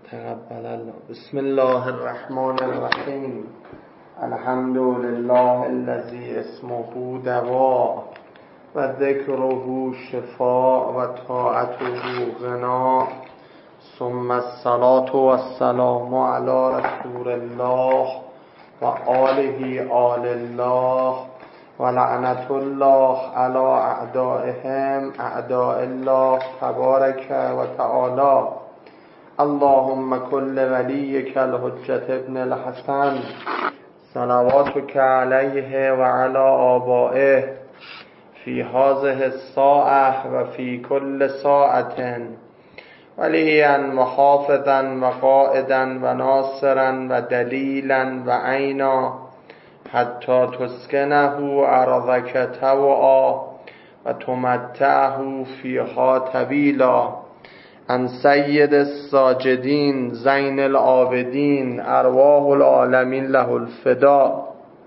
تقبل الله. بسم الله الرحمن الرحیم. الحمد لله الذی اسمه دواء و ذکره شفاء و طاعته غنا، ثم الصلاة والسلام علی رسول الله و آله آل الله و لعنت الله علی اعدائهم اعداء الله تبارک و تعالی. اللهم كل وليك الحجة ابن الحسن صلواتك عليه وعلى آبائه في هذه الساعة وفي كل ساعة وليا وحافظا وقائدا وناصرا ودليلا وعينا حتى تسكنه أرضك طوعا وتمتعه فيها طويلا. عن سید الساجدین زین العابدین ارواح العالمین له الفدا.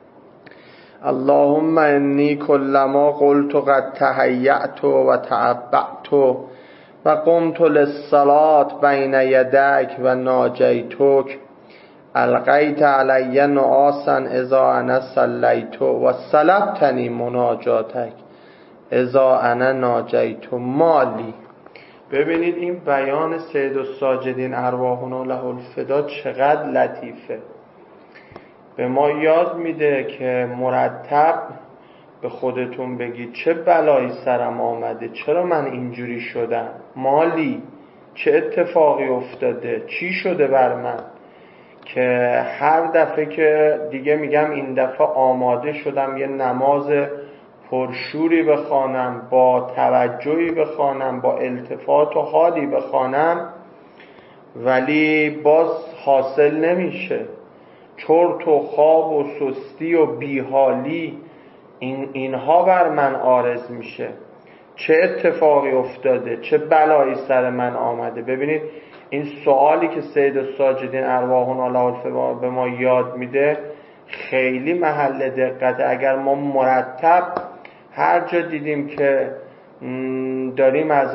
اللهم انی کلما قلت قد تهیأت و تعبأت و قمت للصلاة بین یدیک و ناجیتک القیت علی نعاسا اذا انا صلیت و سلبتنی مناجاتک اذا انا ناجیت مالی. ببینید این بیان سید الساجدین ارواحنا له الفدا چقدر لطیفه. به ما یاد میده که مرتب به خودتون بگید چه بلایی سرم آمده، چرا من اینجوری شدم، مالی، چه اتفاقی افتاده، چی شده بر من، که هر دفعه که دیگه میگم این دفعه آماده شدم یه نماز پرشوری بخوانم، با توجهی بخوانم، با التفات و حالی بخوانم، ولی باز حاصل نمیشه. چرت و خواب و سستی و بیحالی اینها بر من عارض میشه. چه اتفاقی افتاده، چه بلایی سر من آمده. ببینید این سوالی که سید الساجدین ارواحنا له الفدا به ما یاد میده خیلی محل دقته. اگر ما مرتب هر جا دیدیم که داریم از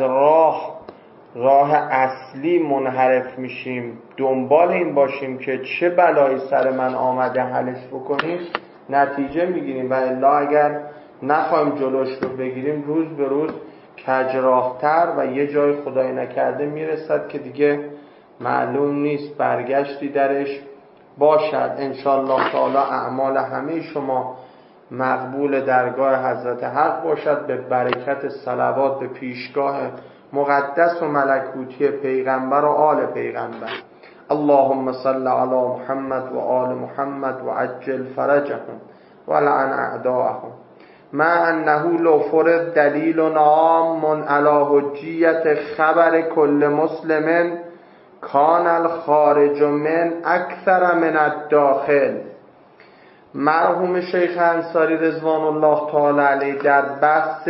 راه اصلی منحرف میشیم دنبال این باشیم که چه بلایی سر من آمده حلش بکنیم، نتیجه میگیریم. و الا اگر نخواهیم جلوش رو بگیریم روز به روز کجراح‌تر و یه جای خدای نکرده میرسد که دیگه معلوم نیست برگشتی درش باشد. انشاءالله تعالی اعمال همه شما مقبول درگاه حضرت حق باشد به برکت صلوات به پیشگاه مقدس و ملکوتی پیغمبر و آل پیغمبر. اللهم صل علی محمد و آل محمد و عجل فرجهم و لعن اعداءهم. مع انه لو فرض دلیل عام علی حجیت خبر کل مسلم کان الخارج من اکثر من الداخل. مرحوم شیخ انصاری رضوان الله تعالی علیه در بحث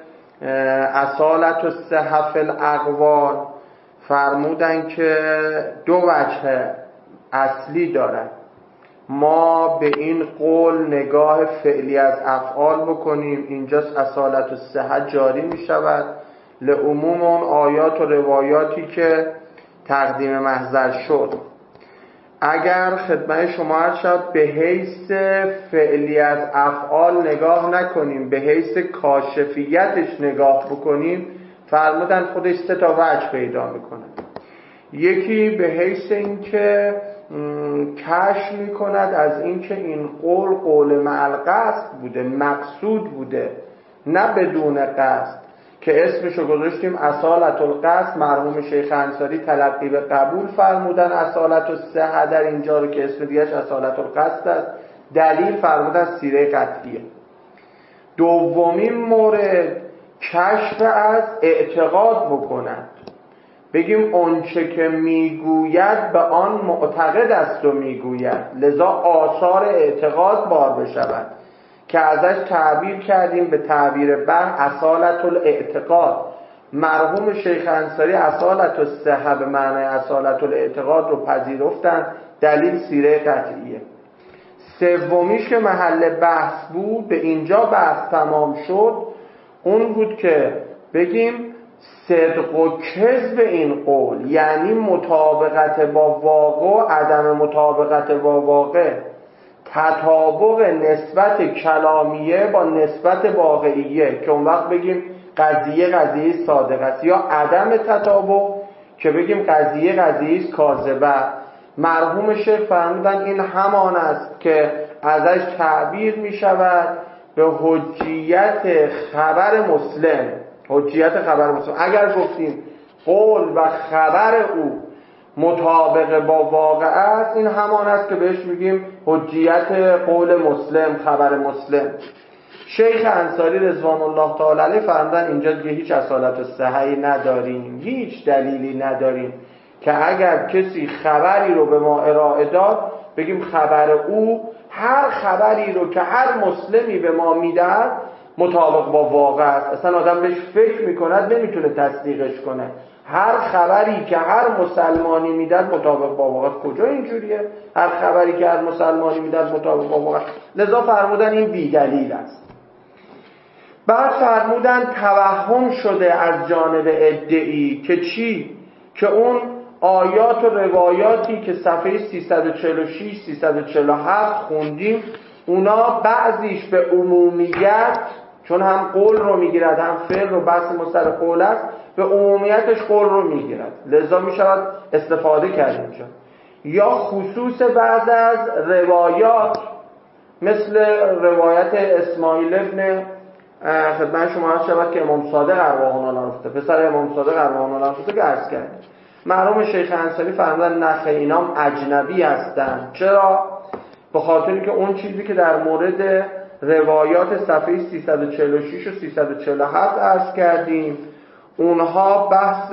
اصالت الصحف الاقوال فرمودن که دو وجه اصلی دارد. ما به این قول نگاه فعلی از افعال بکنیم، اینجاست اصالت الصحه جاری می شود لعموم اون آیات و روایاتی که تقدیم محضر شد. اگر خدمت شما عرض شد به حیث فعلی از افعال نگاه نکنیم، به حیث کاشفیتش نگاه بکنیم، فرمودن خودش سه تا وجه پیدا میکنه. یکی به حیث اینکه کشف میکند از اینکه این قول مع القصد بوده، مقصود بوده، نه بدون قصد، که اسمشو گذاشتیم اصالت القصد. مرحوم شیخ انصاری تلقی به قبول فرمودن اصالت الصحه در اینجا رو که اسم دیگهش اصالت القصد است. دلیل فرمودن سیره قطعیه. دومین مورد کشف از اعتقاد بکنند، بگیم اونچه که میگوید به آن معتقد است و میگوید، لذا آثار اعتقاد بار بشود که ازش تعبیر کردیم به تعبیر اصالت الاعتقاد. مرحوم شیخ انصاری اصالت الصحه به معنی اصالت الاعتقاد رو پذیرفتن. دلیل سیره قطعیه. سومیش که محل بحث بود، به اینجا بحث تمام شد، اون بود که بگیم صدق و کذب این قول، یعنی مطابقت با واقع و عدم مطابقت با واقع، تطابق نسبت کلامیه با نسبت واقعیه که اون وقت بگیم قضیه صادق است، یا عدم تطابق که بگیم قضیه کاذبه. مرحوم شیخ فرمودن این همان است که ازش تعبیر می شود به حجیت خبر مسلم. حجیت خبر مسلم، اگر گفتیم قول و خبر او مطابق با واقع است، این همان است که بهش میگیم حجیت قول مسلم، خبر مسلم. شیخ انصاری رضوان الله تعالی علیه فرمودن اینجا دیگه هیچ اصالت صحیحی نداریم، هیچ دلیلی نداریم که اگر کسی خبری رو به ما ارائه داد بگیم خبر او، هر خبری رو که هر مسلمی به ما میدهد مطابق با واقع است. اصلا آدم بهش فکر میکند نمیتونه تصدیقش کنه. هر خبری که هر مسلمانی میداد مطابق با واقع. کجا اینجوریه؟ هر خبری که هر مسلمانی میداد مطابق با واقع. لذا فرمودن این بی دلیل است. بعد فرمودن توهم شده از جانب ادعی که چی؟ که اون آیات و روایاتی که صفحه 346 347 خوندیم، اونا بعضیش به عمومیت، چون هم قول رو میگیرد هم فعل رو، بحث مستر قول است، به عمومیتش قول رو میگیرد، لذا میشود استفاده کرد اینجا. یا خصوص بعض از روایات مثل روایت اسماعیل ابن خدمت شما عرض شود که امام صادق ارواح الله رفته، پسر امام صادق ارواح الله رفته که عرض کردیم. مرحوم شیخ انصاری فرمودن نخ اینام اجنبی هستند. چرا؟ به خاطری که اون چیزی که در مورد روایات صفحه 346 و 347 عرض کردیم، اونها بحث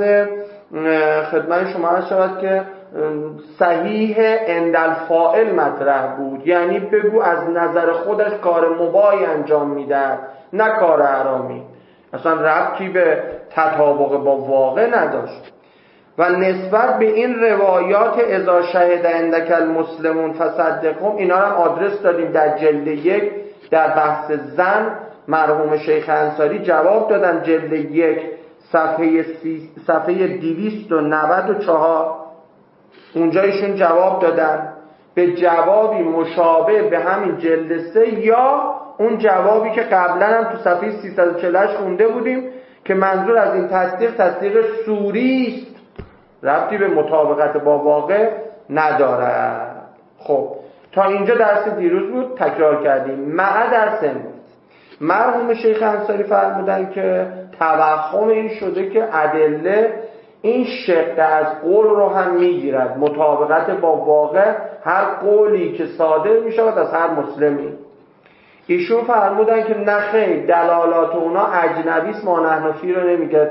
خدمت شما عرض شود که صحیح عند الفاعل مطرح بود، یعنی بگو از نظر خودش کار مباحی انجام میده، نه کار حرامی، اصلا ربطی به تطابق با واقع نداشت. و نسبت به این روایات اذا شهد عندک المسلمون فصدقهم، اینا هم آدرس دادیم در جلد 1 در بحث زن. مرحوم شیخ انصاری جواب دادن جلد 1 صفحه 294، اونجا ایشون جواب دادن به جوابی مشابه به همین جلد 3، یا اون جوابی که قبلا هم تو صفحه 348 خونده بودیم که منظور از این تصدیق صوری است، ربطی به مطابقت با واقع ندارد. خب تا اینجا درس دیروز بود، تکرار کردیم. مع درس امروز مرحوم شیخ انصاری فرمودن که توهم این شده که ادله این شق از قول رو هم میگیرد، مطابقت با واقع هر قولی که صادر میشود از هر مسلمی. ایشون فرمودن که نه خیر، دلالات اونا اجنبی است، ما نحن فی رو نمیگرد.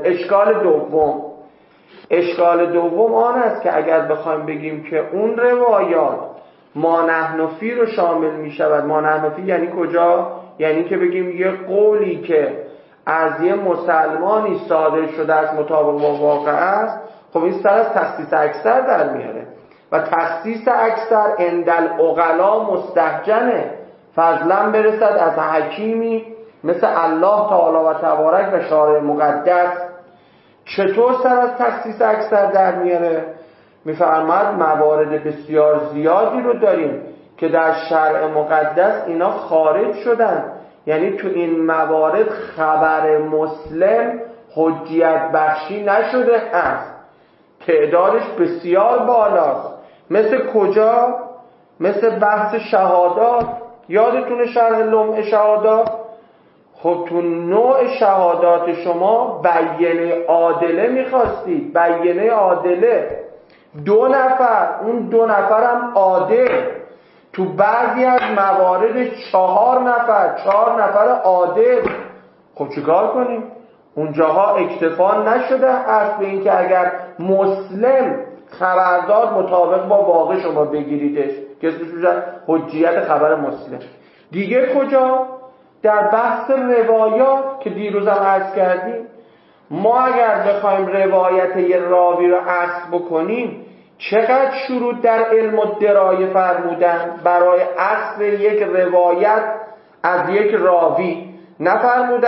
اشکال دوم آن است که اگر بخوایم بگیم که اون روایات ما نحن فی رو شامل می شود، ما نحن فی یعنی کجا؟ یعنی که بگیم یه قولی که از یه مسلمانی صادر شده است مطابق با واقع است، خب این سر از تخصیص اکثر در میاره و تخصیص اکثر عند العقلا مستهجنه، فضلا برسد از حکیمی مثل الله تعالی و تبارک و شارع مقدس. چطور سر از تخصیص اکثر در میاره؟ میفرماد موارد بسیار زیادی رو داریم که در شرع مقدس اینا خارج شدن، یعنی تو این موارد خبر مسلم حجیت بخشی نشده است، تعدادش بسیار بالاست. مثل کجا؟ مثل بحث شهادات. یادتونه شرح لمع شهادات؟ خب تو نوع شهادات شما بیانه عادله میخواستید، بیانه عادله 2 نفر، اون 2 نفر هم عادل، تو بعضی از موارد 4 نفر عادل. خب چیکار کنیم؟ اونجاها اکتفا نشده است به این که اگر مسلم خبردار مطابق با واقع شما بگیریدش که اسمش میشه حجیت خبر مسلم. دیگه کجا؟ در بحث روایات که دیروز هم عرض کردیم، ما اگر بخوایم روایت یه راوی رو اخذ بکنیم، چقدر شروط در علم الدرایه فرمودن برای اخذ یک روایت از یک راوی؟ نفرمودن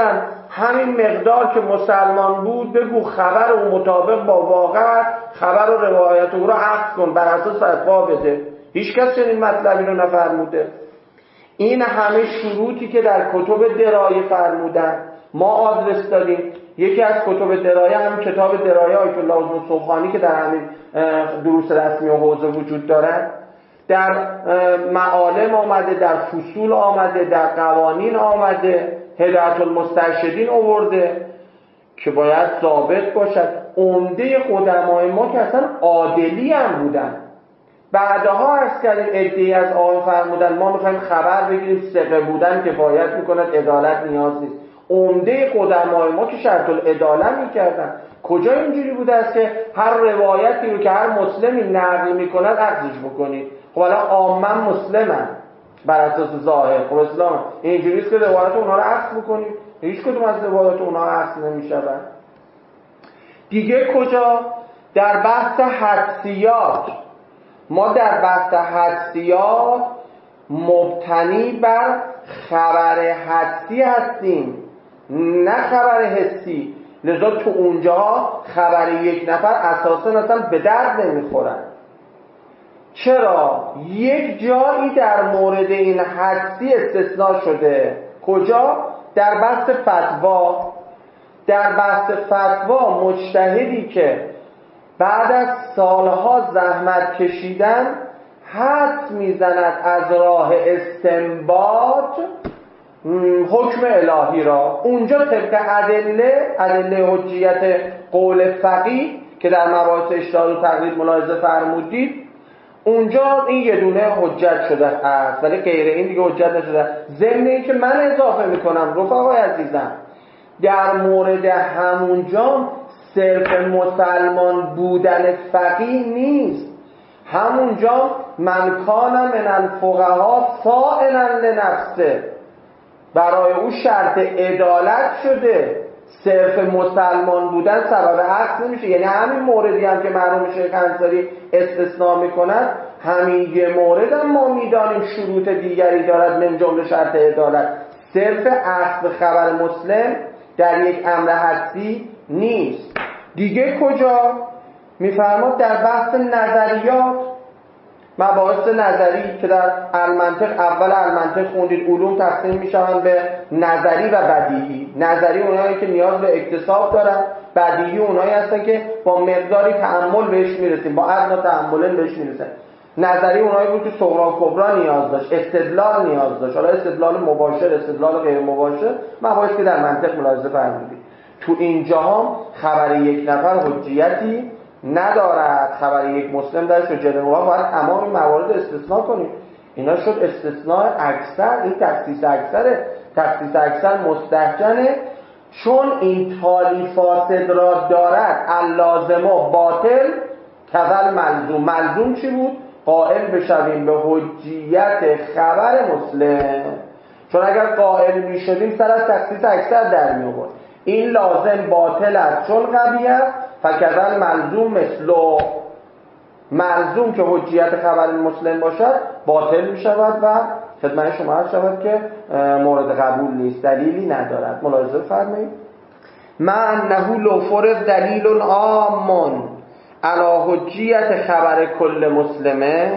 همین مقدار که مسلمان بود بگو خبر و مطابق با واقع خبر و روایت او رو عکس کن، بر اساس فتوا بده. هیچ کس چنین مطلبی رو نفرموده. این همه شروطی که در کتب درایه فرمودن ما آدرس دادیم. یکی از کتب درایه هم کتاب درایه آیت الله الصبحانی که در همین دروس رسمی و حوزه وجود دارن، در معالم آمده، در فصول آمده، در قوانین آمده، هدایت المسترشدین آورده که باید ثابت باشد. عمده قدمای ما که اصلا عادلی هم بودن، بعدها عرض کردیم عده‌ای از آقایون فرمودن ما میخوایم خبر بگیریم، ثقه بودن کفایت میکند، عدالت نیاز نیست. عمده قدمای ما که شرط العدالت میکردن، کجا اینجوری بوده است که هر روایتی رو که هر مسلمی نقل میکند اخذش بکنید؟ خب الان عامه مسلمن بر اساس ظاهر، خب اسلام اینجوری است که روایت اونها رو اخذ بکنید؟ هیچ کدوم از روایت اونها اخذ نمیشود. دیگه کجا؟ در بحث حدسیات. ما در بحث حدسیات مبتنی بر خبر حدسی هستیم، نه خبر حسی. لذا تو اونجا خبر یک نفر اساساً اصلا به درد نمیخورن. چرا؟ یک جایی در مورد این حدسی استثناء شده. کجا؟ در بحث فتوا. در بحث فتوا مجتهدی که بعد از سالها زحمت کشیدن حدس میزند از راه استنباط حکم الهی را، اونجا طبق ادله حجیت قول فقیه که در مباحث اجتهاد و تقلید ملاحظه فرمودید، اونجا این یه دونه حجت شده است، ولی غیر این دیگه حجت نشده. ضمن این که من اضافه میکنم رفقای عزیزم، در مورد همونجا صرف مسلمان بودن فقیه نیست، همونجا من کان من الفقهاء سائلا لنفسه، برای او شرط عدالت شده. صرف مسلمان بودن سبب عقد نمیشه. یعنی همین موردی هم که مرحوم شیخ انصاری استثناء میکنند، همین یه مورد هم ما میدانیم شروط دیگری دارد، من جمله شرط عدالت. صرف اخذ خبر مسلم در یک امر حدسی نیست. دیگه کجا؟ میفرماد در بحث نظریات، مباحث نظری که در المنطق، اول المنطق خوندید، علوم تقسیم میشوند به نظری و بدیهی. نظری اونایی که نیاز به اکتساب دارن، بدیهی اونایی هستن که با مقداری تأمل بهش میرسیم، با ادنا تأمل بهش میرسن. نظری اونایی بود که صغرا و کبرا نیاز داشت، استدلال نیاز داشت، حالا استدلال مباشر، استدلال غیر مباشر، مباحثی که در منطق ملاحظه فرمودید. تو اینجا هم خبر یک نفر حجیتی ندارد. خبر یک مسلم درش به جلوه ما باید تمام این موارد استثناء کنیم. اینا شد استثناء اکثر. این تخصیص اکثره. تخصیص اکثر مستحجنه، چون این تالی فاسد را دارد اللازم و باطل کذل ملزوم. ملزوم چی بود؟ قائل بشویم به حجیت خبر مسلم، چون اگر قائل می شدیم سر از تخصیص اکثر در می آورد. این لازم باطل است چون قوی است، فکذل ملزوم مثلو. ملزوم که حجیت خبر مسلم باشد باطل می شود و خدمت شما عرض شود که مورد قبول نیست، دلیلی ندارد. ملاحظه فرمایید. من نهو لو فرض دلیل عام علی حجیت خبر کل مسلمه.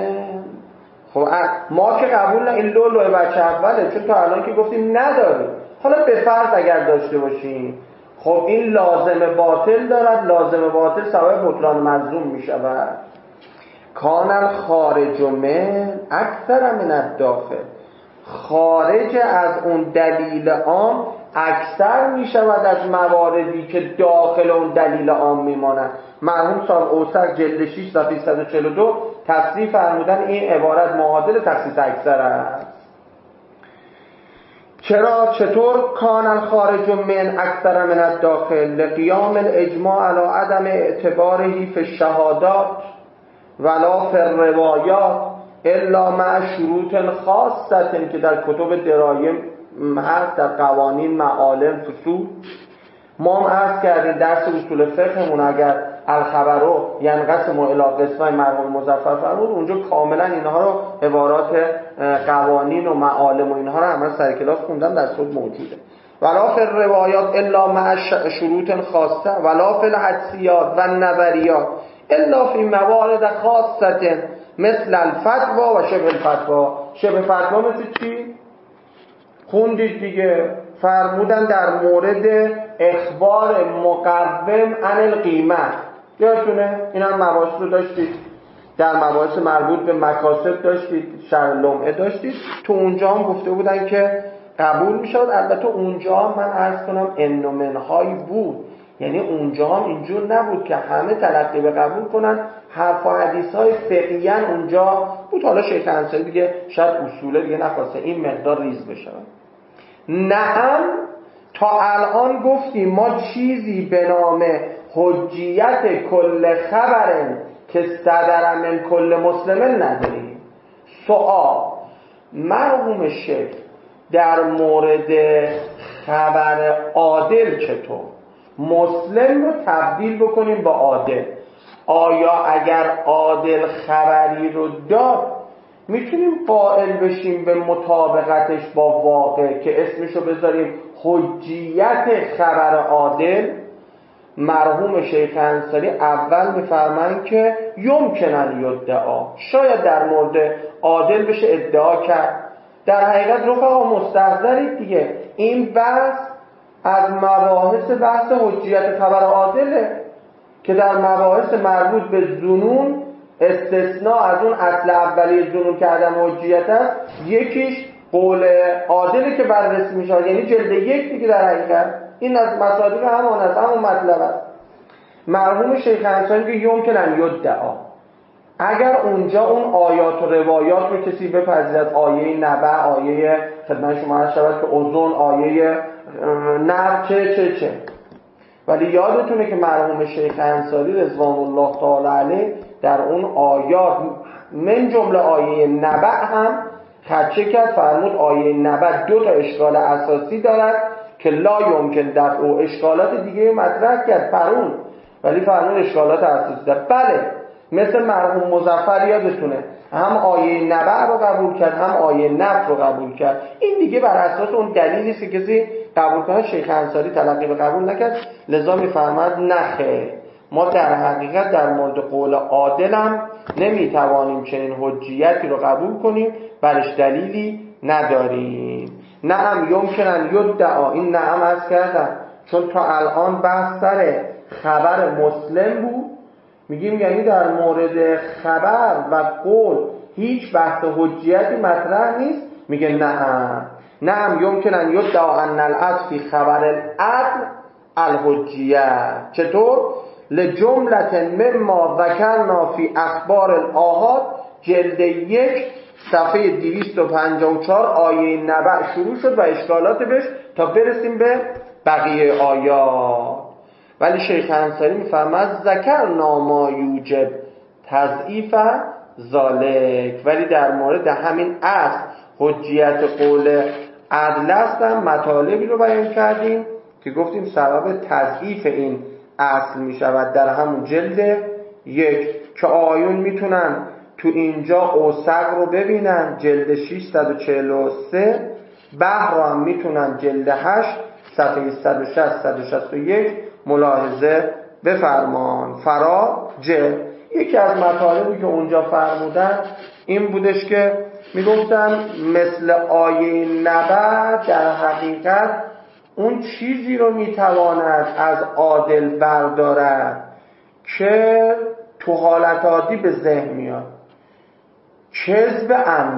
خب ما که قبول نه، این لو بچه اوله، چون تا الان که گفتیم نداریم. حالا به فرض اگر داشته باشیم، خب این لازم باطل دارد. لازم باطل سبب بطلان ملزوم می شود. کان الخارج من اکثر من الداخل. خارج از اون دلیل عام اکثر می شود از مواردی که داخل اون دلیل عام می ماند. مرحوم صاحب اوسق جلد 6 صفحه 142 تصریح فرمودن این عبارت معادل تخصیص اکثر است. چطور کان الخارج من اکثر من الداخل؟ لقیام الاجماع علی عدم اعتباره فی الشهادات ولا فی الروایات الا مع شروط خاصه که در کتب درایه هست، در قوانین، معالم، فصول. ما هم عرض کردیم درس اصول فقهمون اگر الخبرو ینقسم الی قسمین مرحوم مظفر فرمود، اونجا کاملا اینها رو عبارات قوانین و معالم و اینها رو همه سر کلاس خوندم، در صوت موجوده. ولا فی الروایات الا مع شروط خاصه ولا فی الحدسیات و نظریات الا فی موارد خاصه مثل الفتوا و شبه الفتوا. شبه فتوا مثل چی؟ خوندید دیگه، فرمودن در مورد اخبار مقوم عن القیمه. یادتونه این هم مباحث رو داشتید، در مباحث مربوط به مکاسب داشتید، شرح لمعه داشتید، تو اونجا هم گفته بودن که قبول میشد. البته اونجا هم من عرض کنم انومنهایی بود، یعنی اونجا هم اینجور نبود که همه تلقی به قبول کنن. حرف و حدیث های فقهی اونجا بود. حالا شیخ انصاری دیگه شاید اصوله دیگه نخواسته این مقدار ریز بشه. نعم تا الان گفتیم ما چیزی به نام حجیت کل خبرن که صدر من کل مسلمن نداریم. سوال مرحوم شیخ در مورد خبر عادل چطور مسلم رو تبدیل بکنیم با عادل؟ آیا اگر عادل خبری رو داد میتونیم قائل بشیم به مطابقتش با واقع که اسمشو بذاریم حجیت خبر عادل؟ مرحوم شیخ انصاری اول میفرمایند که یمکنن یدعا، شاید در مورد عادل بشه ادعا کرد. در حقیقت رفقا مستحضرید دیگه، این بحث از مباحث بحث حجیت خبر عادله که در مباحث مربوط به ظنون استثناء از اون اصل اولیه ظنون که عدم حجیت است، یکیش قول عادله که بررسی میشه، یعنی جلد یک دیگه. در حقیقت این از مصادیق همان است، همون مطلب است. مرحوم شیخ انصاری که یمکنن یدعا، اگر اونجا اون آیات و روایات رو کسی بپذیرد، آیه نبع، آیه خدمت شما عرض شود که اوزون، آیه نفع چه ولی یادتونه که مرحوم شیخ انصاری رضوان الله تعالی علیه در اون آیات من جمله آیه نبع هم خدشه کرد، فرمود آیه نبع 2 تا اشکال اساسی دارد که لا یمکن دفع و اشکالات دیگه مطرح کرد فرمود، ولی فرمود اشکالات اساسی دارد. بله مثل مرحوم مظفر یادتونه هم آیه نبع رو قبول کرد هم آیه نفع رو قبول کرد. این دیگه بر اساس اون دلیلی است که کسی قبول کنه. شیخ انصاری تلقی به قبول نکرد، لذا میفرماد نخیر، ما در حقیقت در مورد قول عادل هم نمیتوانیم چنین حجیتی رو قبول کنیم، برش دلیلی نداریم. نعم یمکنن یدعا، این نعم عرض کردم چون تا الان بحث سر خبر مسلم بود، میگیم یعنی در مورد خبر و قول هیچ بحث حجیتی مطرح نیست. میگه نعم یمکنن یدعا ان الاصل فی خبر العدل الحجیت. چطور؟ لجملت مما ذکرنا فی اخبار الاحاد جلد 1 صفحه 254 آیه نبع شروع شد و اشکالات بهش تا برسیم به بقیه آیات. ولی شیخ انصاری میفرماد ذکرنا ما یوجب تضعیف ذالک، ولی در مورد همین اصل حجیت قول عدل است مطالبی رو بیان کردیم که گفتیم سبب تضعیف این اصل می شود در همون جلد 1 که آیون میتونن تو اینجا اوسق رو ببینن، جلد 643. بحر رو هم میتونن جلد 8 صفحه 160-161 ملاحظه بفرمان. فراجه یکی از مطالبی که اونجا فرمودن این بودش که میگفتن مثل آیه نبع در حقیقت اون چیزی رو میتواند از عادل بردارد که تو حالت عادی به ذهن میاد. کذب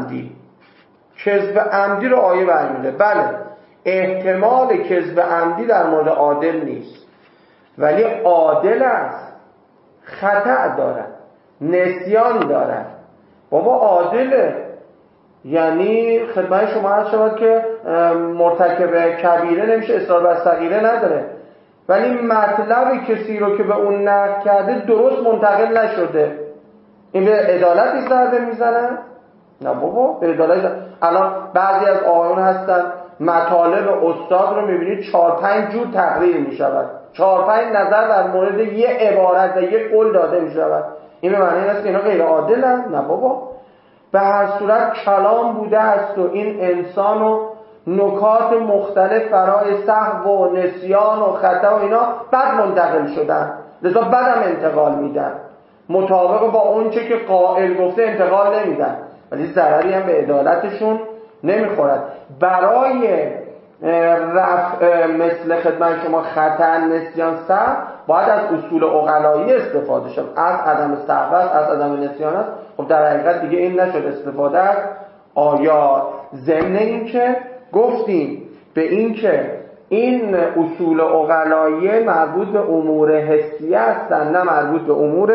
عمدی رو آیه برمیده. بله احتمال کذب عمدی در مورد عادل نیست، ولی عادل است، خطأ دارد، نسیان دارد. بابا عادله، یعنی خدمت شما عرض شود که مرتکب کبیره نمیشه، اصرار بر صغیره نداره، ولی مطلب کسی رو که به اون نقل کرده درست منتقل نشده. این به عدالتی ضربه میزنن؟ نه بابا به عدالت. الان بعضی از آقایون هستن مطالب استاد رو میبینید 4-5 جور تقریر میشود، 4-5 نظر در مورد یه عبارت و یه قول داده میشود. این به معنی این است که اینا غیر عادلن؟ نه بابا، به هر صورت کلام بوده است و این انسان رو نکات مختلف برای سهو و نسیان و خطا و اینا بد منتقل شدن، لذا بدم انتقال میدن، مطابق با اونچه که قائل گفته انتقال نمیدن، ولی ضرری هم به عدالتشون نمیخورد. برای رفع مثل خدمت شما خطا، نسیان، سهو باید از اصول عقلایی استفاده شد، از عدم سهو، از عدم نسیان است. خب در حقیقت دیگه این نشد استفاده از آیات. ضمن این که گفتیم به این که این اصول عقلایی مربوط به امور حسیه هستن، نه مربوط به امور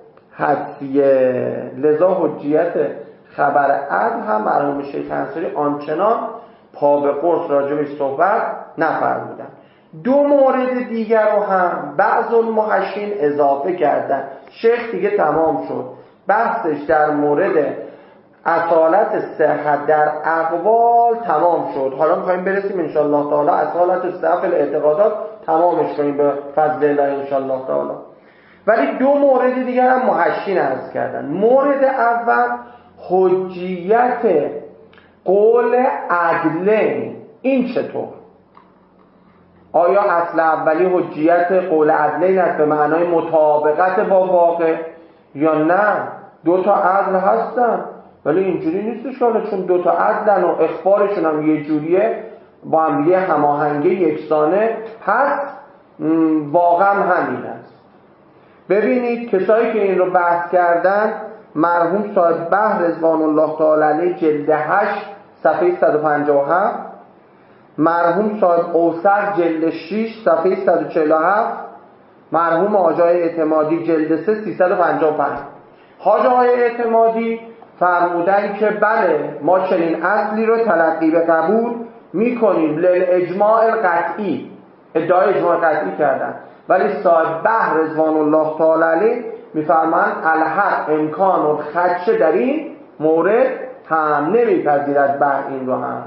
حدسیه. لذا حجیت خبر عدل هم مرحوم شیخ انصاری آنچنان پا به قرص راجبش صحبت نفرمودن. دو مورد دیگر رو هم بعض المحشین اضافه کردن. شیخ دیگه تمام شد، بحثش در مورد اصالت صحت در اقوال تمام شد. حالا میخواییم برسیم انشاءالله تعالی اصالت صحت الاعتقادات تمامش کنیم به فضل الله انشاءالله تعالی. ولی دو مورد دیگر هم محشین عرض کردن. مورد اول حجیت قول عدلین. این چطور؟ آیا اصل اولی حجیت قول عدلین است به معنای مطابقت با واقع، یا نه دو تا عدل هستن ولی اینجوری نیستش، حالا چون دو تا عدلن و اخبارشون هم یه جوریه با هم یه هماهنگی یکسانه، پس واقعا همین است. ببینید کسایی که این رو بحث کردن، مرحوم صاحب بحر رضوان الله تعالی علیه جلد 8 صفحه 157، مرحوم صاحب اوسر جلد 6 صفحه 147، مرحوم حاج آقای اعتمادی جلد 3 355. حاج آقای اعتمادی فرمودن که بله ما چنین اصلی رو تلقی به قبول میکنیم للاجماع القطعی، ادعای اجماع قطعی کردن، ولی صاحب بحر رضوان الله تعالی علیه میفرمایند الحق امکان و خدشه در این مورد هم نمیپذیرد بر این رو هم.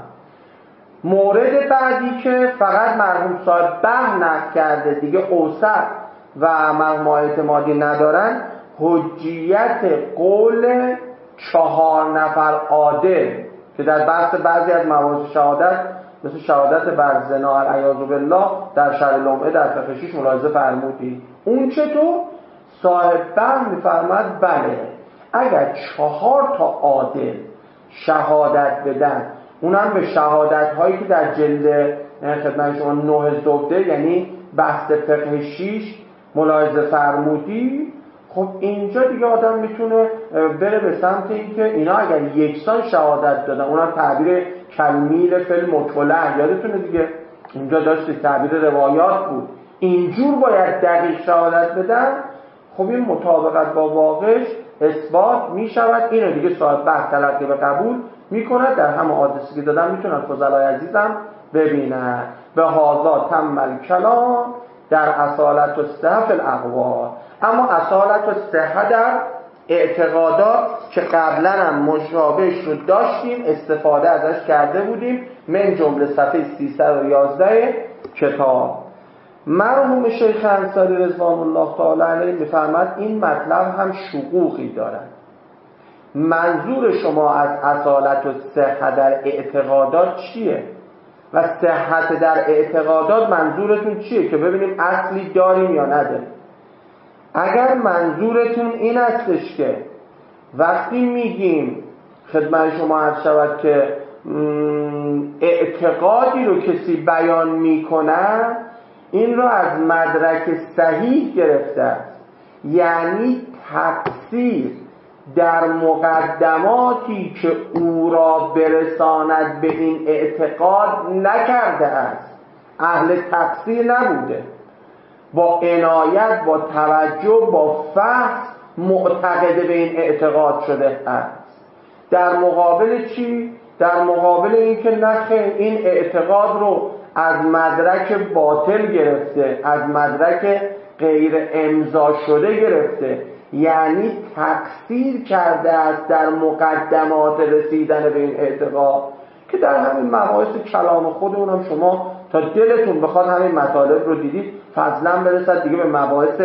مورد بعدی که فقط مرحوم صاحب بحر نقل کرده دیگه اوسط و مرحوم اعتمادی ندارن، حجیت قول 4 نفر عادل که در بحث بعضی از مواضع شهادت مثل شهادت بر زنا العیاذ بالله در شرح لمعه در صفحه 6 ملاحظه فرمودید. اون چطور؟ صاحب بحر میفرماد بله اگر 4 تا عادل شهادت بدن، اونم به شهادت هایی که در جلد خدمت شما 9 زبده یعنی بحث فقه 6 ملاحظه فرمودی، خب اینجا دیگه آدم میتونه بره به سمت این که اینا اگر یکسان شهادت دادن، اونم تعبیر کلمیل فل مطلع یادتونه دیگه اینجا داشتی تعبیر روایات بود، اینجور باید دقیق شهادت بدن، خب این مطابقت با واقعش اثبات میشود. اینو دیگه صاحب بحث تلقی به قبول میکنه، در همه آدرسی که دادم میتونن فضلای عزیزم ببینن. به هازا تم کلام در اصالت و صحت الاقوال. اما اصالت و صحت در اعتقادات که قبلا هم مشابهش رو داشتیم، استفاده ازش کرده بودیم، من جمله صفحه 311 کتاب. مرحوم شیخ انصاری رضوان الله تعالی علیه میفرماد این مطلب هم شقوقی دارد. منظور شما از اصالت و صحت در اعتقادات چیه؟ و صحت در اعتقادات منظورتون چیه که ببینیم اصلی داریم یا نداریم. اگر منظورتون این استش که وقتی میگیم خدمت شما عرض شود که اعتقادی رو کسی بیان میکنه، این رو از مدرک صحیح گرفته است، یعنی تفسیر در مقدماتی که او را برساند به این اعتقاد نکرده است، اهل تفسیر نبوده، با عنایت، با توجه، با فهم معتقد به این اعتقاد شده است. در مقابل چی؟ در مقابل این که نخیر این اعتقاد رو از مدرک باطل گرفته، از مدرک غیر امضا شده گرفته، یعنی تقصیر کرده است در مقدمات رسیدن به این اعتقاد، که در همین مباحث کلام خودمون هم شما تا دلتون بخواد همین مطالب رو دیدید، فضلا برسد دیگه به مباحث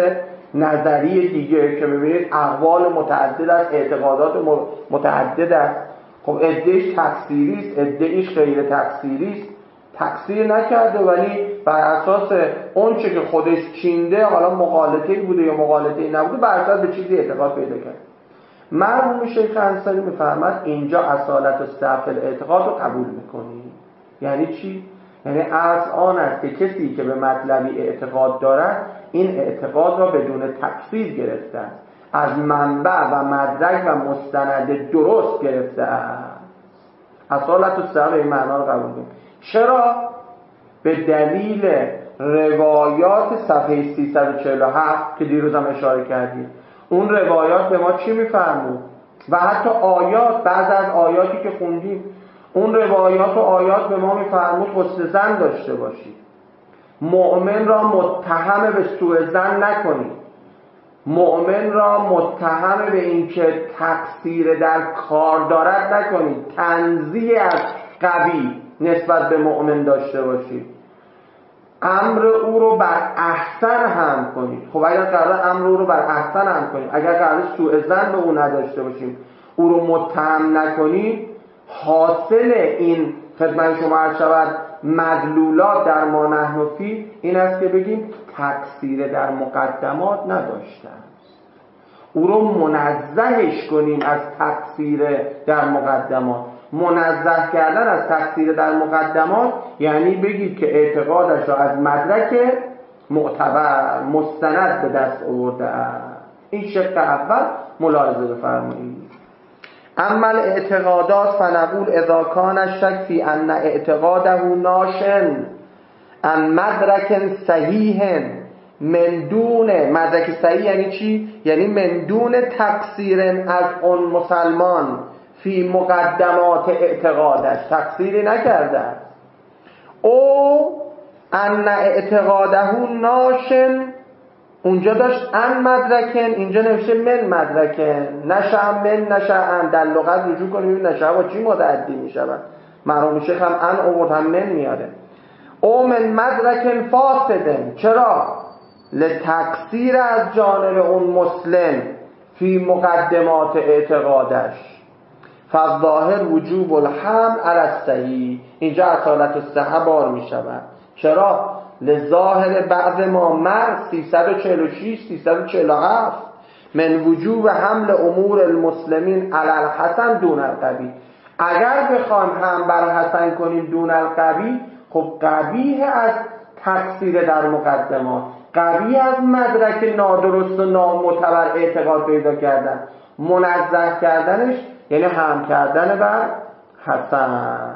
نظری دیگه که ببینید اقوال متعدد است، اعتقادات متعدد است. خب عده‌اش تکثیری است، عده‌اش غیر تکثیری است. تکثیر نکرده ولی بر اساس اون چه که خودش چینده، حالا مغالطه‌ای بوده یا مغالطه‌ای نبوده، بر اساس به چیزی اعتقاد پیدا کرد. مرحوم شیخ انصاری می‌فرماد اینجا اصالت و صحت الاعتقاد رو قبول می‌کنی. یعنی چی؟ یعنی از آن است که کسی که به مطلبی اعتقاد دارد این اعتقاد را بدون تکفیر گرفته است، از منبع و مدرک و مستند درست گرفته است. اصالت و صحت این معنا رو قبول کنیم. چرا؟ به دلیل روایات صفحه 347 که دیروز هم اشاره کردیم. اون روایات به ما چی میفرمود؟ و حتی آیات، بعض از آیاتی که خوندیم، اون روایات و آیات به ما میفرمود حسن ظن داشته باشید، مؤمن را متهم به سوء ظن نکنید، مؤمن را متهم به اینکه تقصیر در کار دارد نکنید، تنزیه از قوی نسبت به مؤمن داشته باشید، امر او رو بر احسن هم کنید. خب اگر قرار امر او رو بر احسن هم کنید، اگر قرار سوء ظن به او نداشته باشیم، او رو متهم نکنید، حاصل این خدمت شما عرض شود مدلولات در ما نحن فی این است که بگیم تقصیر در مقدمات نداشته است، او رو منزهش کنیم از تقصیر در مقدمات. منزه کردن از تقصیر در مقدمات یعنی بگید که اعتقادش را از مدرک معتبر مستند به دست آورده است. این شق اول ملاحظه بفرمایید. اما الاعتقادات فنقول اذا کان الشک فی ان اعتقاده ناشن ان مدرک صحیح من دون، مدرک صحیح یعنی چی؟ یعنی من دون تقصیر از اون مسلمان فی مقدمات اعتقادش، تقصیری نکرده است. او ان اعتقاده ناشن، اونجا داشت ان مدرکن، اینجا نوشته من مدرکن، نشأ من نشأ. در لغت رجوع کنیم نشأ با چی متعدی می شود؟ مرحوم شیخ هم ان آورد هم من میاره. او من مدرکن فاسدن، چرا؟ لتقصیر از جانب اون مسلم فی مقدمات اعتقادش، فالظاهر وجوب الحمل علی الصحیح. اینجا اصالت الصحه بار می شود. چرا؟ لظاهر بعض ما مر 346 347 من وجوب حمل امور المسلمین علی الحسن دون القبیح. اگر بخوایم هم بر حسن کنیم دون القبیح، خب قبیح از تقصیر در مقدمات، قبیح از مدرک نادرست و نامعتبر اعتقاد پیدا کردن، منزه کردنش یعنی هم کردن بر حسن.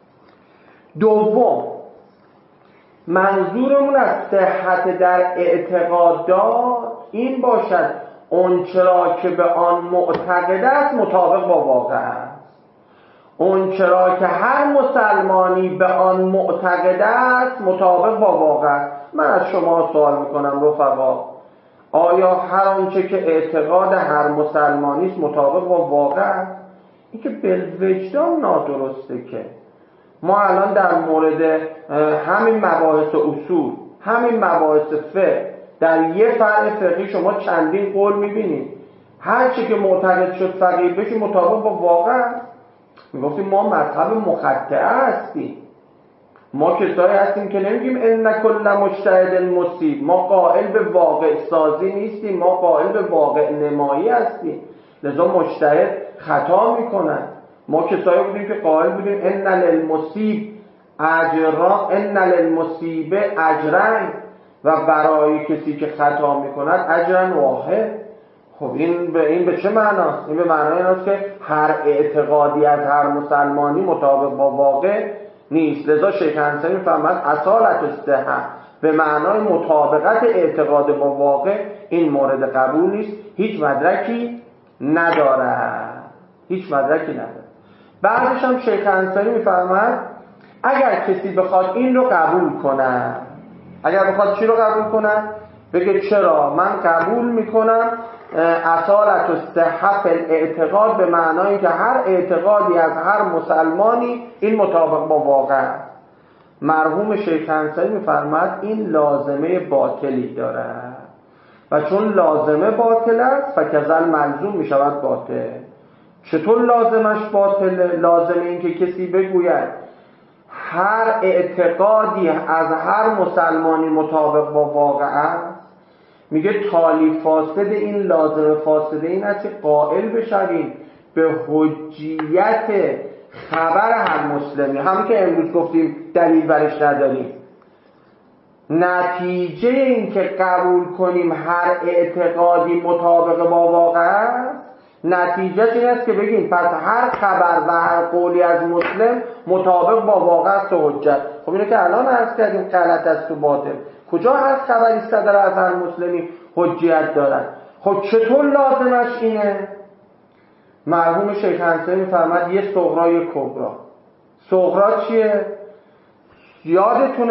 دوم، منظورمون از صحت در اعتقادات این باشد اون چرا که به آن معتقد است مطابق با واقع است، اون چرا که هر مسلمانی به آن معتقد است مطابق با واقع است. من از شما سوال میکنم رفقا، آیا هر آنچه که اعتقاد هر مسلمانی است مطابق با واقع است؟ این که بالوجدان نادرسته. که ما الان در مورد همین مباحث اصول، همین مباحث فقه، در یه فرع فقهی شما چندین قول میبینید، هر چی که معتقد شد فقیه بشه مطابق با واقع است. میگفتیم ما مذهب مخطئه هستیم، ما کسایی هستیم که نمیگیم ان کل مجتهد مصیب، ما قائل به واقع سازی نیستیم، ما قائل به واقع نمایی هستیم، لذا مجتهد خطا میکنن. ما کسایی بودیم که قائل بودیم ان للمصیب اجرا، ان للمصیب اجرن، و برای کسی که خطا میکند اجرن واحد. خب این به چه معناست؟ این به معنای ایناست که هر اعتقادی از هر مسلمانی مطابق با واقع نیست. لذا شیخ انصاری می‌فرماید اصالت الصحه به معنای مطابقت اعتقاد با واقع این مورد قبول نیست، هیچ مدرکی ندارد، هیچ مدرکی ندارد. بعدش هم شیخ انصاری می‌فرماید اگر کسی بخواد این رو قبول کنه، اگر بخواد چی رو قبول کنه؟ بگه چرا من قبول میکنم اصالت الصحه الاعتقاد به معنای که هر اعتقادی از هر مسلمانی این مطابق با واقع است. مرحوم شیخ انصاری میفرماید این لازمه باطلی دارد و چون لازمه باطل است فکذل ملزوم میشود باطل. چطور لازمش باطله؟ لازم این که کسی بگوید هر اعتقادی از هر مسلمانی مطابق با واقع است، میگه تالی فاسد این لازم فاسد این است که قائل بشویم به حجیت خبر هر مسلمی، همون که امروز گفتیم دلیل برش نداریم. نتیجه این که قبول کنیم هر اعتقادی مطابق با واقع است، نتیجه این است که بگیم پس هر خبر و هر قولی از مسلم مطابق با واقع است و حجت. خب اینو که الان عرض کردیم غلط است و باطل. کجا هر خبری صدر از هر مسلمی حجیت دارد؟ خب چطور لازمش اینه؟ مرحوم شیخ انصاری می‌فرماد یه صغرای کبرا. صغرا چیه؟ یادتونه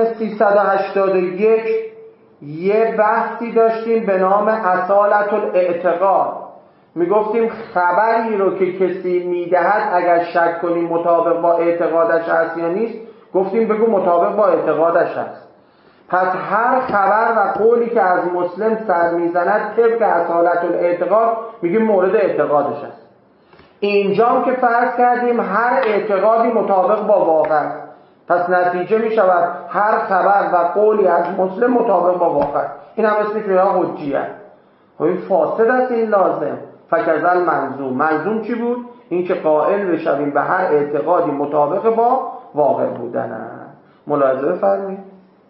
381 یه بحثی داشتیم به نام اصالت الاعتقاد. میگفتیم خبری رو که کسی میدهد اگر شک کنیم مطابق با اعتقادش هست یا نیست، گفتیم بگو مطابق با اعتقادش هست. پس هر خبر و قولی که از مسلم سر میزند طبق اصالت الاعتقاد میگیم مورد اعتقادش هست. اینجام که فرض کردیم هر اعتقادی مطابق با واقع است، پس نتیجه می شود هر خبر و قولی از مسلم مطابق با واقع است. این هم اسمش میشه حجیت. خب این فاسد است این لازم. فکذل منظوم چی بود؟ این که قائل بشویم به هر اعتقادی مطابق با واقع بودن است. ملاحظه بفرمایید.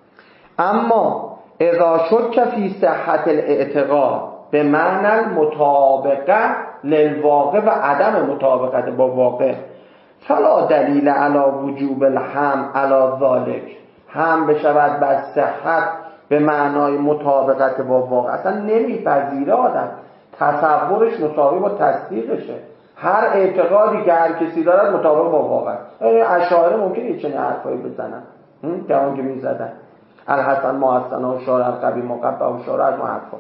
اما اذا شک فی صحت الاعتقاد به معنی مطابقه للواقع و عدم مطابقت با واقع، فلا دلیل علی وجوب الحمل علی ذلک، هم بشود بر صحت به معنای مطابقت با واقع. اصلا نمیپذیره آدم، تصورش مساوی با تصدیقشه. هر اعتقادی که هر کسی دارد مطابق با واقع. اشاعره ممکنه یه چنین حرفایی بزنن که اون که میزدن الحسن محسن و شارع القوی مقبع و شارع از حرفا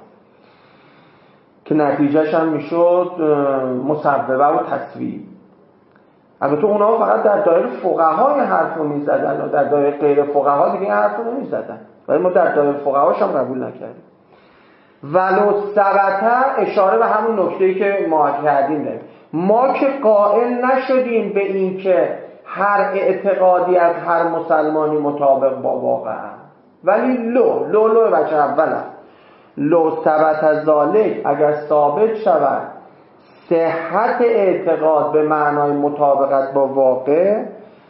که نتیجهش هم میشد مسببه و تصویب. البته اونا فقط در دایره فقهای حرفو میزدن و در دایره غیر فقها دیگه حرفو نمیزدن، ولی ما در دایره فقهاش هم قبول نکردیم. ولو ثبته اشاره به همون نکته‌ای که ما کردیم داریم. ما که قائل نشدیم به این که هر اعتقادی از هر مسلمانی مطابق با واقع است، ولی لو بچه اولا لو ثبت ذالک، اگر ثابت شود صحت اعتقاد به معنای مطابقت با واقع،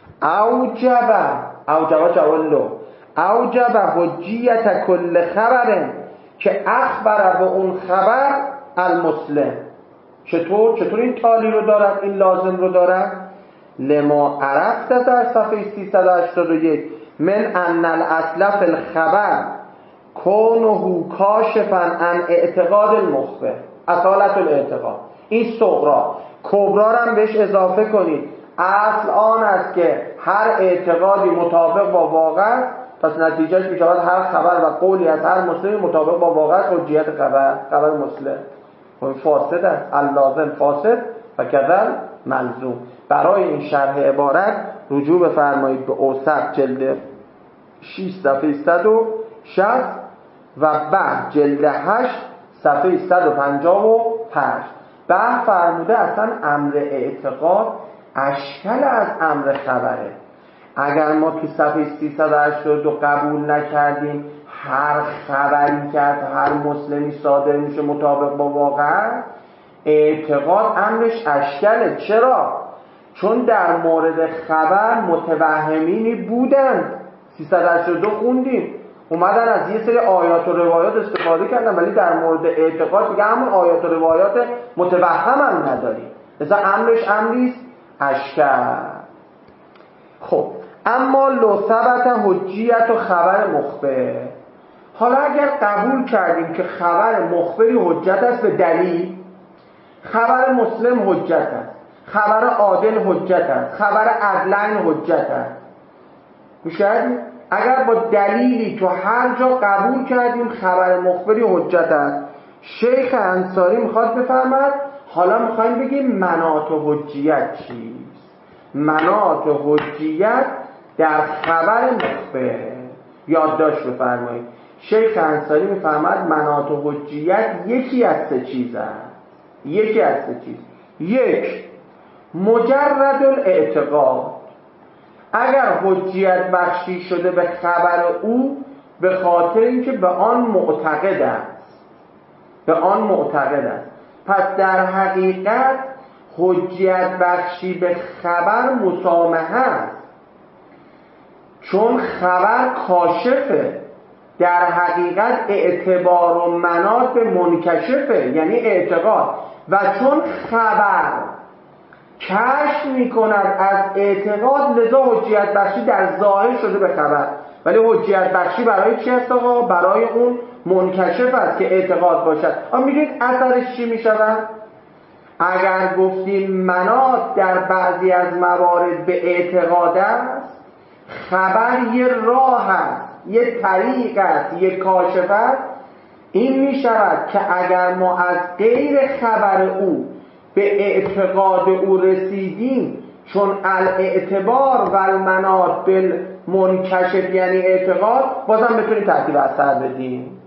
اوجب حجیت کل خبر که اخبر به اون خبر المسلم. چطور این تالی رو دارد، این لازم رو دارد؟ لما عرفت در صفحه 381 من ان الاصل فی الخبر کونه کاشفا عن اعتقاد المخبر، اصالت الاعتقاد. این صغرا، کبرا رو هم بهش اضافه کنید. اصل آن است که هر اعتقادی مطابق با واقع، پس نتیجهش می شود هر خبر و قولی از هر مسلمی مطابق با واقع حجیت خبر مسلم. فاسد است، اللازم فاسد و کذل ملزوم. برای این شرح عبارت رجوع بفرمایید به اوسط جلد 6 صفحه 160 و بعد جلد 8 صفحه 158. بعد فرموده اصلا امر اعتقاد اشکال از امر خبره. اگر ما تو صفحه 382 قبول نکردیم هر خبری که از هر مسلمی صادر میشه مطابق با واقع، اعتقاد امرش اشکاله. چرا؟ چون در مورد خبر متوهمینی بودند. 382 خوندیم، اومدن از یه سری آیات و روایات استفاده کردن، ولی در مورد اعتقاد دیگه همون آیات و روایات متوهم هم نداریم. مثلا امرش امریست اشکال. خب اما لو ثبت حجیت و خبر مخبر، حالا اگر قبول کردیم که خبر مخبری حجت است به دلیل، خبر مسلم حجت است، خبر عادل حجت است، خبر عدلین حجت است، میشه اگر با دلیلی تو هر جا قبول کردیم خبر مخبری حجت است. شیخ انصاری میخواد بفرماد حالا میخوایم بگیم مناط حجیت چیست. مناط حجیت در خبر مخبر یادداشت بفرمایید. شیخ انصاری میفرماد مناط حجیت یکی از سه چیز است. یک، مجرد الاعتقاد، اگر حجیت بخشی شده به خبر او به خاطر اینکه به آن معتقد است، به آن معتقد است، پس در حقیقت حجیت بخشی به خبر مسامحه است، چون خبر کاشفه. در حقیقت اعتبار و مناط به منکشفه، یعنی اعتقاد، و چون خبر کشف می کند از اعتقاد، لذا حجیت بخشی در ظاهر شده به خبر. ولی حجیت بخشی برای چی است آقا؟ برای اون منکشف است که اعتقاد باشد. میدونید اثرش چی می شود؟ اگر گفتیم مناط در بعضی از موارد به اعتقاد است، خبر یه راه است، یه طریق است، یه کاشف است، این می شود که اگر ما از غیر خبر او به اعتقاد او رسیدیم، چون الاعتبار و المناط بالمنکشف یعنی اعتقاد، بازم بتونیم ترتیب اثر بدیم.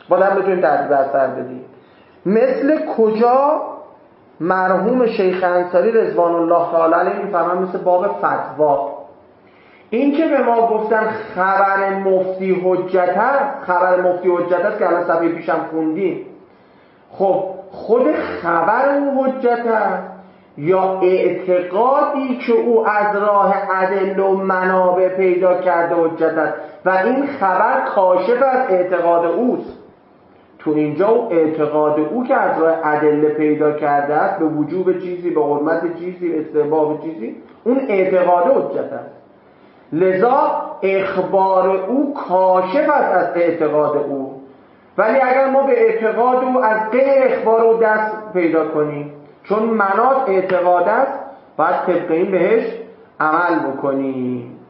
مثل کجا؟ مرحوم شیخ انصاری رضوان الله تعالی علیه میفرمایند مثل باب فتوا، این که به ما گفتن خبر مفتی حجت است، خبر مفتی حجت است که الان صفحه پیشم خوندیم، خب خود خبر اون حجت است یا اعتقادی که او از راه ادله و منابع پیدا کرده حجت است و این خبر کاشف از اعتقاد اوست؟ تو اینجا او اعتقاد او که از راه ادله پیدا کرده است به وجوب چیزی، به حرمت چیزی، به استحباب چیزی، اون اعتقاد حجت است. لذا اخبار او کاشف است از اعتقاد او. ولی اگر ما به اعتقاد او از غیر اخبار او دست پیدا کنیم، چون مناط اعتقاد است، باید طبق این بهش عمل بکنیم.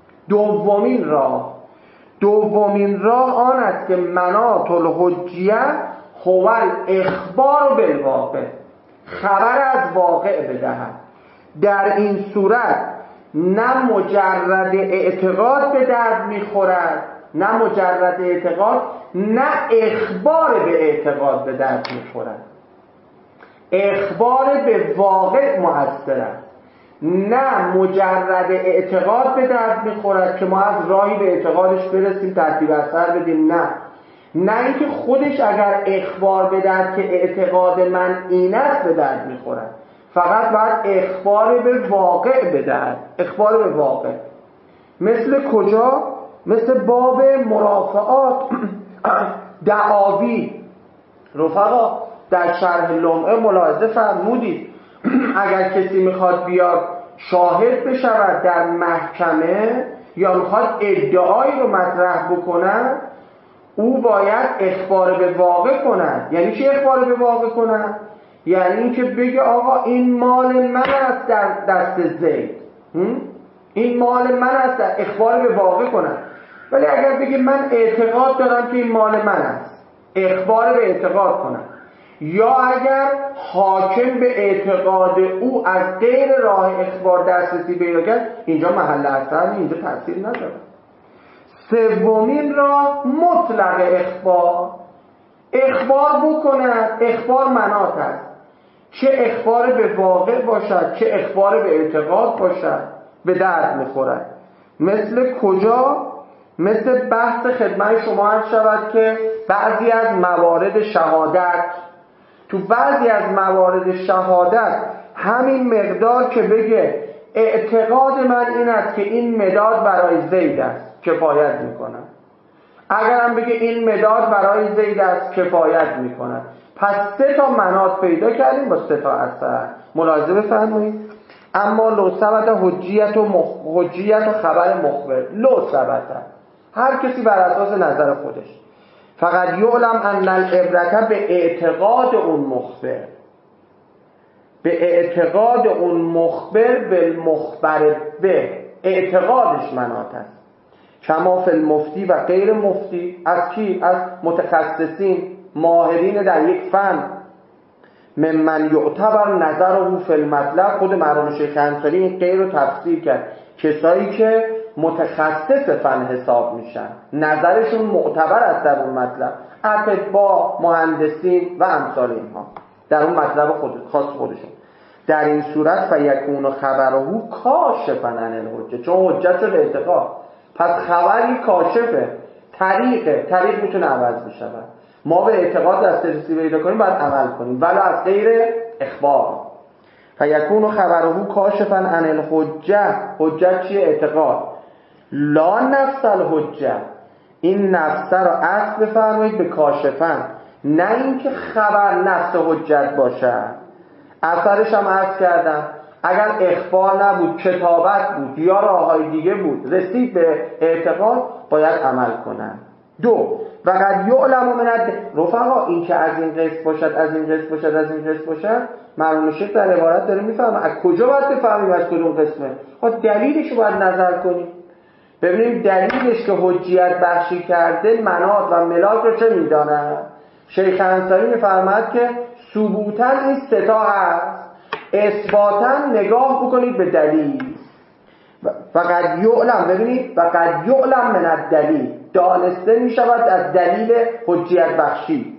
دومین راه آن است که مناط الحجیه هو الاخبار بالواقع، خبر از واقع بدهد. در این صورت نه مجرد اعتقاد به درد میخورد، نه مجرد اعتقاد، نه اخبار به اعتقاد به درد میخورد. اخبار به واقع مؤثر است، نه مجرد اعتقاد به درد میخورد که ما از راهی به اعتقادش برسیم ترتیب اثر بدیم، نه اینکه خودش اگر اخبار بدهد که اعتقاد من این است به درد میخورد، فقط باید اخبار به واقع بدهد. اخبار به واقع مثل کجا؟ مثل باب مرافعات دعاوی. رفقا در شرح لمعه ملاحظه فرمودید اگر کسی میخواد بیاد شاهد بشود در محکمه یا میخواد ادعایی رو مطرح بکنه، او باید اخبار به واقع کند. یعنی چی اخبار به واقع کند؟ یعنی اینکه بگه آقا این مال من است در دست زید، این مال من است، در اخبار به واقع کند. ولی اگر بگه من اعتقاد دارم که این مال من است، اخبار به اعتقاد کند. یا اگر حاکم به اعتقاد او از غیر راه اخبار دسترسی پیدا کرد، اینجا محل اثر، اینجا تاثیر نداره. سومین راه مطلق اخبار بکند. اخبار مناط است، چه اخبار به واقع باشد چه اخبار به اعتقاد باشد به درد میخورد. مثل کجا؟ مثل بحث خدمت شما عرض شود که بعضی از موارد شهادت، تو بعضی از موارد شهادت همین مقدار که بگه اعتقاد من این است که این مداد برای زید است کفایت میکنه، اگرم بگه این مداد برای زید است کفایت میکنه. پس 3 تا مناط پیدا کردیم با 3 تا اثر. ملاحظه بفرمایید. اما لو ثبت حجیت و خبر مخبر، لو ثبت، هر کسی بر اساس نظر خودش، فقط یعلم ان العبرة به اعتقاد اون مخبر، به اعتقاد اون مخبر بالمخبر به، اعتقادش مناط است. کما فی المفتی و غیر مفتی، از کی؟ از متخصصین ماهرین در یک فن. ممن یعتبر نظره فی المطلب، خود مرحوم شیخ انصاری این غیر رو تفسیر کرد، کسایی که متخصص فن حساب میشن، نظرشون معتبر است در اون مطلب، اطباء، مهندسین و امثال اینها در اون مطلب خاص خودشون. در این صورت فیکون خبره کاشفا عن الحجه، چون حجت شد اعتقاد، پس خبری کاشفه، طریق میتونه عوض بشه. ما به اعتقاد دسترسی پیدا کنیم باید عمل کنیم، ولی از غیر اخبار. فیکون خبره کاشفا عن الحجه، حجت چیه؟ اعتقاد. لا نفس الحجه، این نفس رو اصل بفرمایید به کاشفا، نه اینکه خبر نفس حجت باشه. اثرش هم عرض کردم اگر اخبار نبود، کتابت بود یا راههای دیگه بود، رسید به اعتقاد باید عمل کنن. دو، وقد یعلم من رفقا، این که از این قسط باشد، از این قسط باشد، از این قسط باشد، مرحوم شیخ در عبارت داره میفهمه از کجا باید بفهمیم از کدوم قسمه. خب دلیلش رو باید نظر کنیم، ببینیم دلیلش که حجیت بخشی کرده مناط و ملاک رو چه میدانه. شیخ انصاری میفرماید که ثبوتاً این سه تا هست، اثباتاً نگاه بکنید به دلیل. فقط یعلم، ببینید فقط یعلم من الدلیل، دانسته میشود از دلیل حجیت بخشی.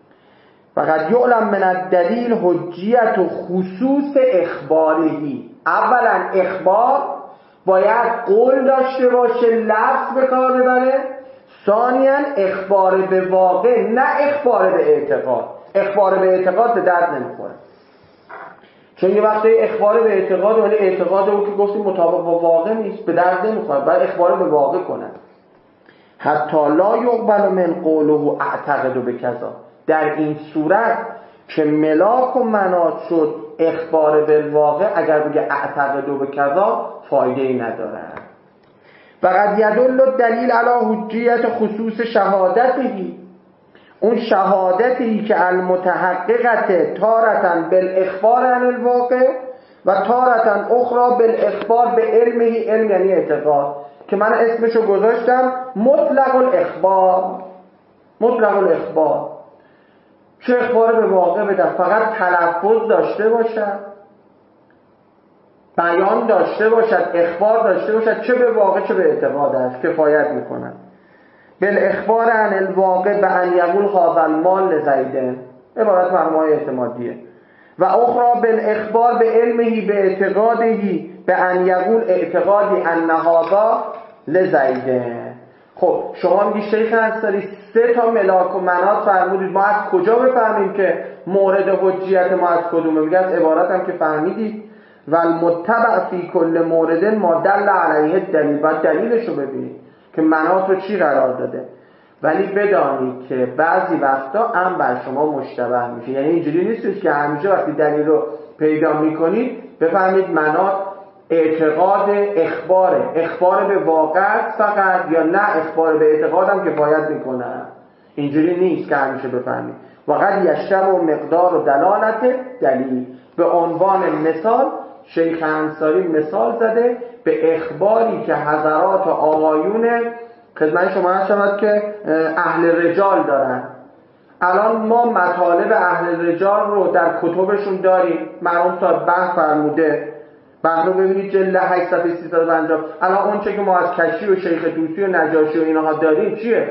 فقط یعلم من الدلیل حجیت و خصوص اخباری. اولا اخبار باید قول داشته باشه، لفظ به کار ببره. ثانیاً اخبار به واقع، نه اخبار به اعتقاد. اخبار به اعتقاد به درد نمیخوره، چون یه وقتی اخبار به اعتقاد ولی اعتقاد او که گفتیم مطابق با واقع نیست، به درد نمیخوره، باید اخبار به واقع کنن. حتی لا یقبل من قوله اعتقد بکذا، در این صورت که ملاک و مناط شد اخبار به واقع، اگر بگه اعتقد بکذا فایده ای نداره. فقط یدل الدلیل علی حجیت خصوص شهادتی، اون شهادتی که المتحققت تارتن بالاخبار عن الواقع و تارتن اخرى بالاخبار به علمه، علم یعنی اعتقاد، که من اسمشو گذاشتم مطلق الاخبار. مطلق الاخبار چه اخبار به واقع بده، فقط تلفظ داشته باشد، بیان داشته باشد، اخبار داشته باشد، چه به واقع چه به اعتقاد است، کفایت میکنن. بالاخبار عن الواقع به ان یقول هذا المال لزید، عبارت مرموهای اعتمادیه. و اخرى بالاخبار به علمه به اعتقادهی به ان یقول اعتقادی ان هذا لزید. خب شما میگی شیخ انصاری سه تا ملاک و مناط فرمودید، ما از کجا بفهمیم که مورد حجیت ما از کدومه؟ میگه از عبارت هم که فهمیدید و المتبع فی کل مورد ما دل علیه دلیل، باید دلیلش رو ببینید که مناط رو چی قرار داده. ولی بدانید که بعضی وقتا هم بر شما مشتبه میشه، یعنی اینجوری نیستش که همیشه وقتی دلیل رو پیدا میکنید بفهمید مناط اعتقاد اخبار به واقع فقط، یا نه اخبار به اعتقاد هم که باید میکنن. اینجوری نیست که همیشه بفهمید. وقد یشتم و مقدار و دلالت دلیل. به عنوان مثال شیخ انصاری مثال زده به اخباری که حضرات و آقایون خدمت شما هست شود که اهل رجال دارن. الان ما مطالب اهل رجال رو در کتبشون داریم، مرحوم صاحب بحث فرموده، بحث رو ببینید جلد 8 صفحه 350. الان اون چه که ما از کشی و شیخ طوسی و نجاشی و اینها داریم چیه؟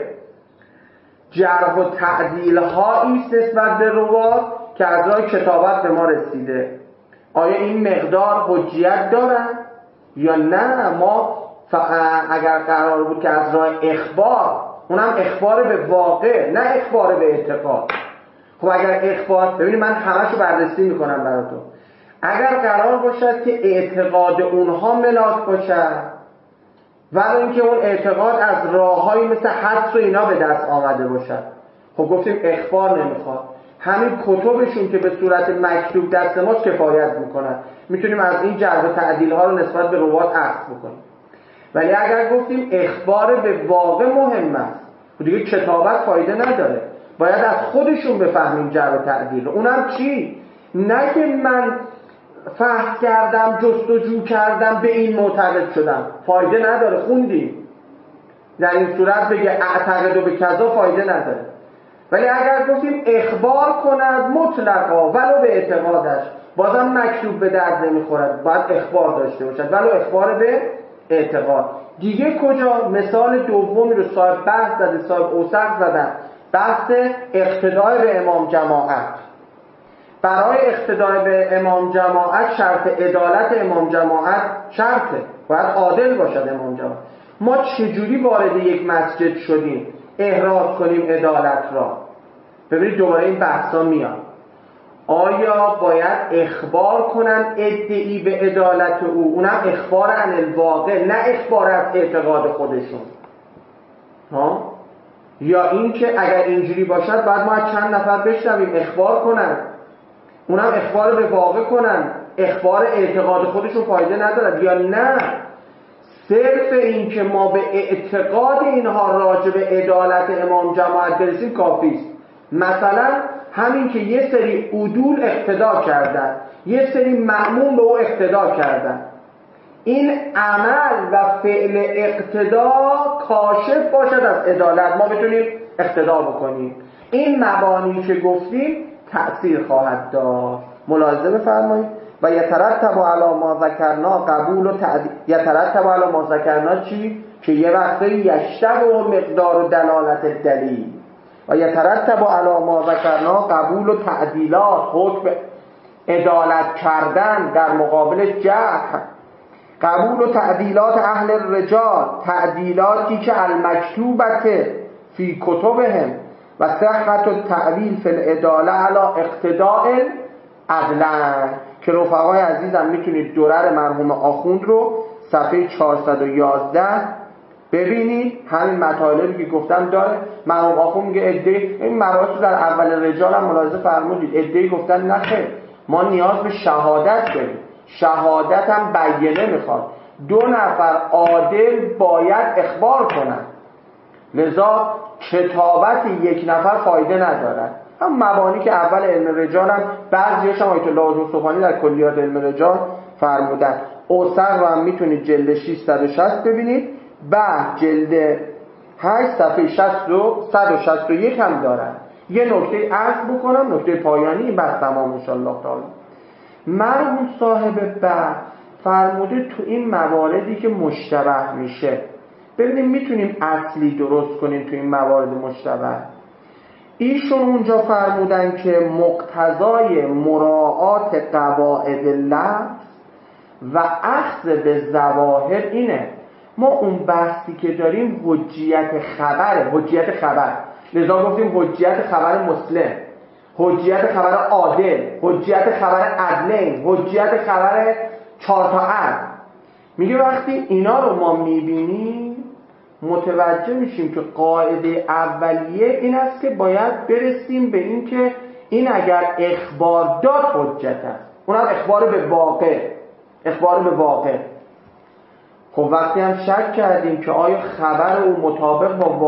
جرح و تعدیل هایی است نسبت به روات که از راه کتابت به ما رسیده. آیا این مقدار حجیت دارن یا نه؟ ما اگر قرار بود که از راه اخبار، اونم اخبار به واقع نه اخبار به اعتقاد. خب اگر اخبار، ببینید من همشو بررسی میکنم براتون، اگر قرار باشد که اعتقاد اونها ملاک باشد ولی اینکه اون اعتقاد از راههایی مثل حدس و اینا به دست آمده باشد، خب گفتیم اخبار نمیخواد. همین کتبشون که به صورت مکتوب دست ماست کفایت میکنن، میتونیم از این جرح و تعدیل ها رو نسبت به روات اخذ بکنیم. ولی اگر گفتیم اخبار به واقع مهم است، دیگه کتابت فایده نداره، باید از خودشون بفهمیم جرح و تعدیل. اونم چی؟ نه که من فحص کردم جستجو کردم به این معتقد شدم، فایده نداره، خوندیم. در این صورت بگه اعتقد و به کذا فایده نداره. ولی اگر گفتیم اخبار کند مطلقا ولو به اعتقادش، بازم مکتوب به درد نمیخورد، باید اخبار داشته باشد ولو اخبار به اعتقاد. دیگه کجا؟ مثال دومی رو صاحب بحث زده، صاحب اوسق زدن، بحث اقتدای به امام جماعت. برای اقتدای به امام جماعت شرط عدالت امام جماعت شرطه، باید عادل باشد امام جماعت. ما چجوری وارد یک مسجد شدیم احراز کنیم عدالت را؟ ببینید دوباره این بحثا میاد. آیا باید اخبار کنن ادعی به عدالت او، اونم اخبار عن الواقع، نه اخبار از اعتقاد خودشون ها؟ یا این که اگر اینجوری باشد بعد ما از چند نفر بشنویم اخبار کنن، اونم اخبار به واقع کنن، اخبار اعتقاد خودشون فایده ندارد؟ یا نه صرف این که ما به اعتقاد اینها راجع به عدالت امام جماعت برسیم کافیست؟ مثلا همین که یه سری عدول اقتدا کردن، یه سری مأمون به او اقتدا کردن، این عمل و فعل اقتدا کاشف باشد از عدالت، ما بتونیم اقتدا بکنیم. این مبانی که گفتیم تأثیر خواهد داشت. ملاحظه بفرمایید. و یترتب علی ما ذکرنا قبول و یترتب علی ما ذکرنا چی؟ که یه وقتی یشتبه مقدار و دلالت دلیل. و یترتب علی ما ذکرنا قبول و تعدیلات، حکم عدالت کردن در مقابل جرح. قبول و تعدیلات اهل الرجال، تعدیلاتی که المکتوبت فی کتبهم و صحت التعویل فی العداله علی اقتداء عدلن. که رفقای عزیزم میتونید درر مرحوم آخوند رو صفحه 411 ببینید، همین مطالبی که گفتم داره. مرحوم آخوند میگه این مراحل در اول رجال هم ملاحظه فرمودید، ادعی گفتن نخیر، ما نیاز به شهادت داریم، شهادت هم بیانه میخواد، 2 نفر عادل باید اخبار کنن، لذا کتابت 1 نفر فایده ندارد. هم مبانی که اول علم رجال هم بعضیش هم آیت الله مصطفانی در کلیات علم رجال فرمودن. اوسر رو هم میتونید جلد 660 ببینید، بعد جلد 8 صفحه 161 هم دارن. یه نکته عرض بکنم، نکته پایانی بس تمام انشاءالله تعالی. مرحوم صاحب بعد فرموده تو این مواردی که مشتبه میشه ببینیم میتونیم اصلی درست کنیم تو این موارد مشتبه. ایشون اونجا فرمودن که مقتضای مراعات قواعد لفظ و اخذ به ظواهر اینه. ما اون بحثی که داریم حجیت خبره، حجیت خبر، لذا گفتیم حجیت خبر مسلم، حجیت خبر عادل، حجیت خبر عدلین، حجیت خبر 4 تا عدل. میگه وقتی اینا رو ما میبینیم متوجه میشیم که قاعده اولیه این است که باید برسیم به این که این اگر اخبار داد حجت است، اونم اخبار به واقع، اخبار به واقع. خب وقتی هم شک کردیم که آیا خبر او مطابق با